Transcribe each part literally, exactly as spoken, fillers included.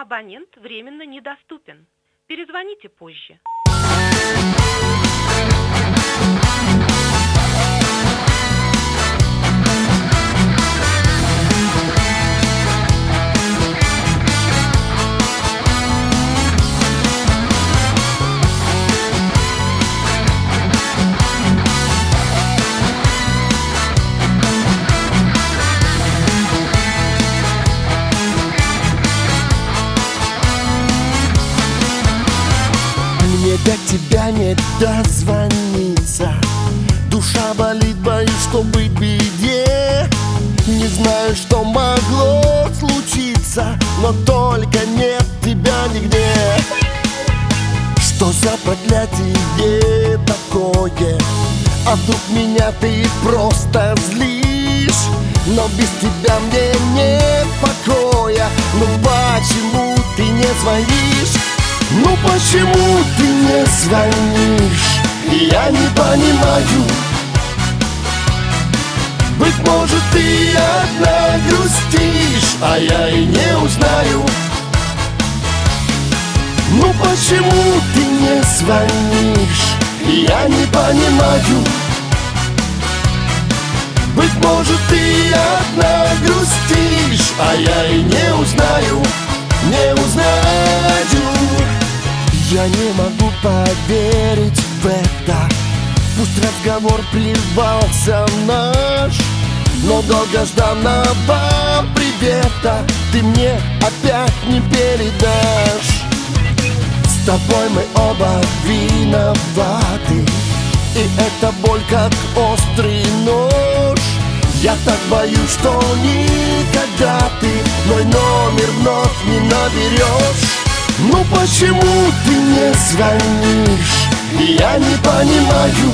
Абонент временно недоступен. Перезвоните позже. Мне до тебя не дозвониться. Душа болит, боюсь, что быть в беде. Не знаю, что могло случиться, но только нет тебя нигде. Что за проклятие такое? А вдруг меня ты просто злишь? Но без тебя мне нет покоя. Ну почему ты не звонишь? Ну почему ты не звонишь? Я не понимаю. Быть может, ты одна грустишь, а я и не узнаю. Ну почему ты не звонишь? Я не понимаю. Быть может, ты одна грустишь, а я и не узнаю. Не узнаю. Я не могу поверить в это. Пусть разговор прервался наш, но долгожданного привета ты мне опять не передашь. С тобой мы оба виноваты, и эта боль как острый нож. Я так боюсь, что никогда ты мой номер вновь не наберешь. Ну почему ты не звонишь? Я не понимаю.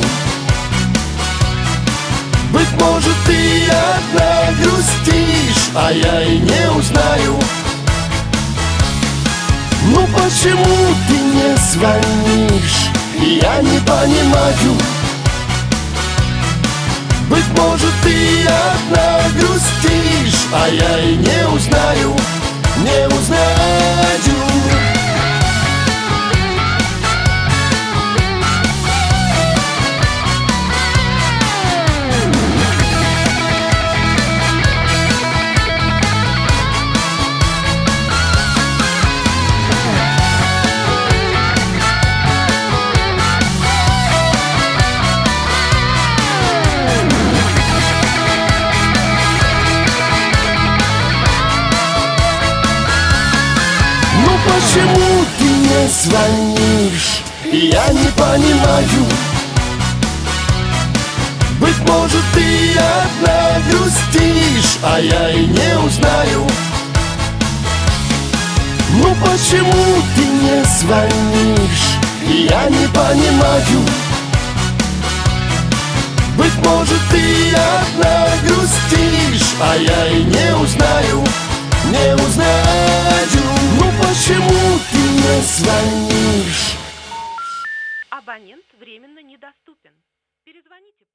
Быть может, ты одна грустишь, а я и не узнаю. Ну почему ты не звонишь? Я не понимаю. Быть может, ты одна грустишь, а я и не узнаю. Не узнаю. Почему ты не звонишь? Я не понимаю. Быть может, ты одна грустишь, а я и не узнаю. Ну почему ты не звонишь? Я не понимаю. Быть может, ты одна грустишь, а я и не узнаю. Не узнаю. Ну почему ты не звонишь? Абонент временно недоступен. Перезвоните.